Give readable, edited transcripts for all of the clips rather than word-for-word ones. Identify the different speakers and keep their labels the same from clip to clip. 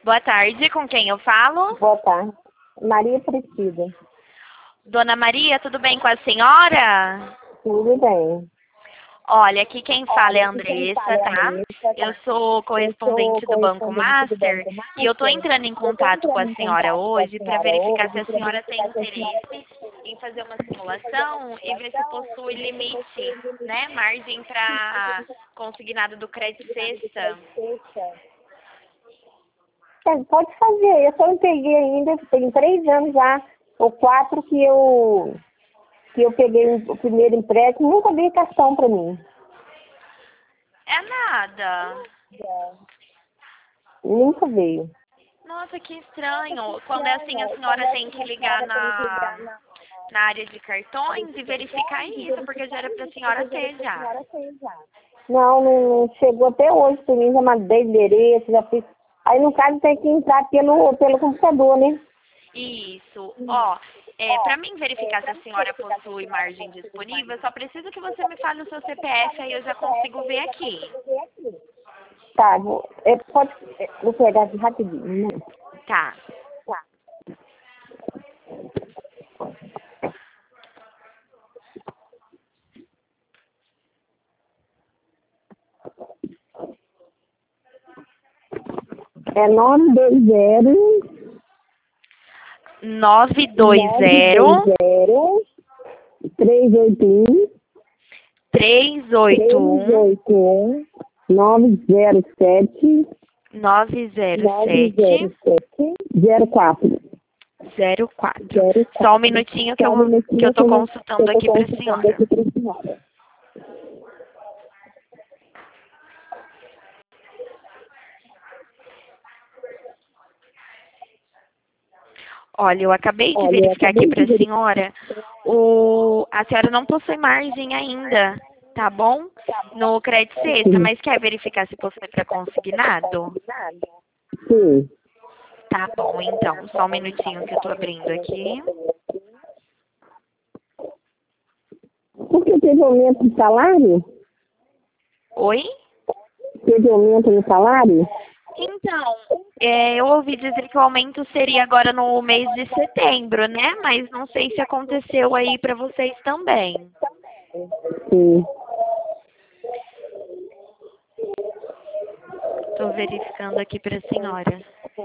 Speaker 1: Boa tarde, com quem eu falo?
Speaker 2: Boa tarde. Maria Priscila.
Speaker 1: Dona Maria, tudo bem com a senhora?
Speaker 2: Tudo bem.
Speaker 1: Olha, aqui quem fala é a Andressa, tá? Eu sou correspondente do Banco Master e eu estou entrando em contato com a senhora hoje para verificar se a senhora tem interesse em fazer uma simulação e ver se possui limite, né? Margem para consignado do crédito sexta.
Speaker 2: Pode fazer. Eu só não peguei ainda, tem 3 anos já, ou 4 que eu peguei o primeiro empréstimo, nunca dei cartão para mim.
Speaker 1: É nada.
Speaker 2: Nunca veio.
Speaker 1: Nossa, que estranho. Quando é assim, a senhora tem que ligar na área de cartões e verificar isso, porque já era para a senhora ter já.
Speaker 2: Não chegou até hoje para mim, já mandei endereço, já fiz. Aí no caso tem que entrar pelo computador, né?
Speaker 1: Isso. Ó, para mim verificar se a senhora possui margem disponível, eu só preciso que você me fale o seu CPF, aí eu já consigo ver aqui.
Speaker 2: Tá, vou pegar aqui rapidinho, né?
Speaker 1: Tá.
Speaker 2: É
Speaker 1: 920
Speaker 2: 381
Speaker 1: 381
Speaker 2: 907
Speaker 1: 907
Speaker 2: 04.
Speaker 1: 04. Só um minutinho que eu tô consultando aqui para a senhora. Olha, eu acabei de verificar aqui para a senhora. A senhora não possui margem ainda, tá bom? No crédito sexta, mas quer verificar se possui para consignado?
Speaker 2: Sim.
Speaker 1: Tá bom, então. Só um minutinho que eu tô abrindo aqui.
Speaker 2: Porque teve aumento de salário?
Speaker 1: Oi?
Speaker 2: Teve aumento no salário?
Speaker 1: Então, eu ouvi dizer que o aumento seria agora no mês de setembro, né? Mas não sei se aconteceu aí para vocês também.
Speaker 2: Sim.
Speaker 1: Tô verificando aqui para a senhora.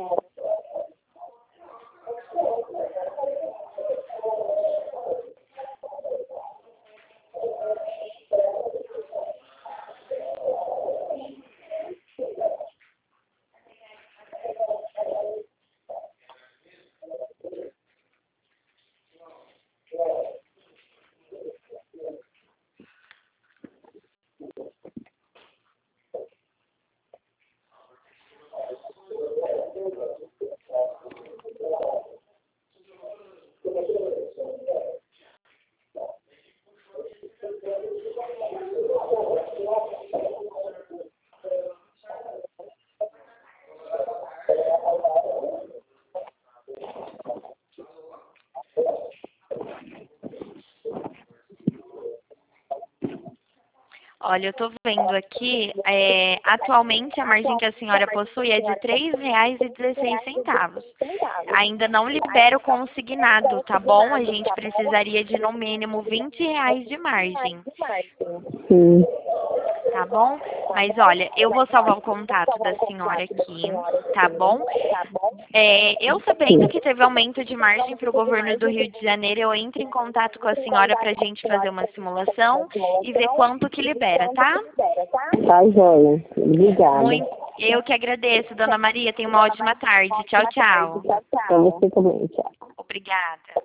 Speaker 1: Olha, eu tô vendo aqui, atualmente a margem que a senhora possui é de R$ 3,16. Ainda não libera o consignado, tá bom? A gente precisaria de no mínimo R$ 20 de margem,
Speaker 2: Sim.
Speaker 1: tá bom? Mas olha, eu vou salvar o contato da senhora aqui, tá bom? Eu sabendo que teve aumento de margem para o governo do Rio de Janeiro, eu entro em contato com a senhora para a gente fazer uma simulação e ver quanto que libera, tá?
Speaker 2: Tá, joia. Obrigada.
Speaker 1: Eu que agradeço, Dona Maria. Tenha uma ótima tarde. Tchau, tchau.
Speaker 2: Pra você também, tchau.
Speaker 1: Obrigada.